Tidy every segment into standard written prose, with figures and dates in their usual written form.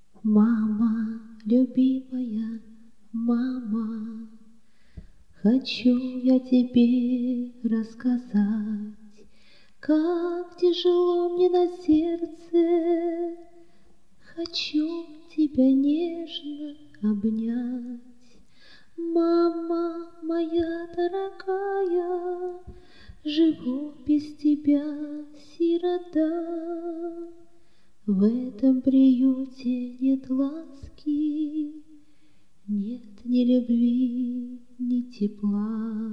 Мама, любимая мама, хочу я тебе рассказать, как тяжело мне на сердце. Хочу тебя нежно обнять. Мама моя дорогая, живу без тебя, сирота. В этом приюте нет ласки, нет ни любви, ни тепла.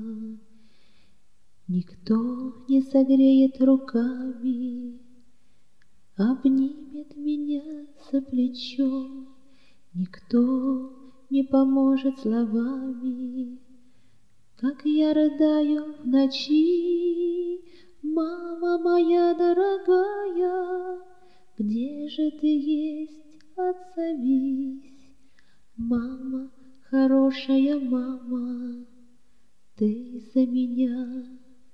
Никто не согреет руками, обнимет меня за плечо. Никто не поможет словами, как я рыдаю в ночи. Мама моя дорогая, где же ты есть, отзовись. Мама, хорошая мама, ты за меня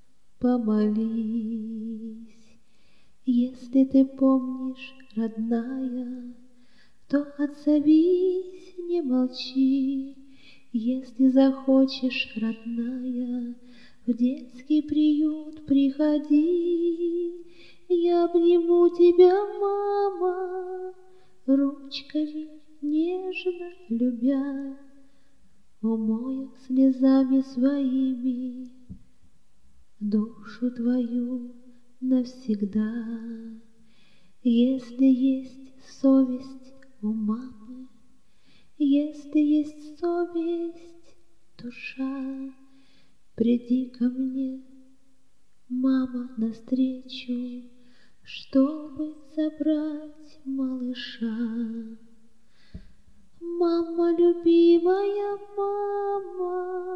помолись. Если ты помнишь, родная, то отзовись, не молчи. Если захочешь, родная, в детский приют приходи. Я обниму тебя, мама, ручками нежно любя, умою слезами своими душу твою навсегда. Если есть совесть у мамы, если есть совесть, душа, приди ко мне, мама, навстречу, чтобы забрать малыша. Мама, любимая мама,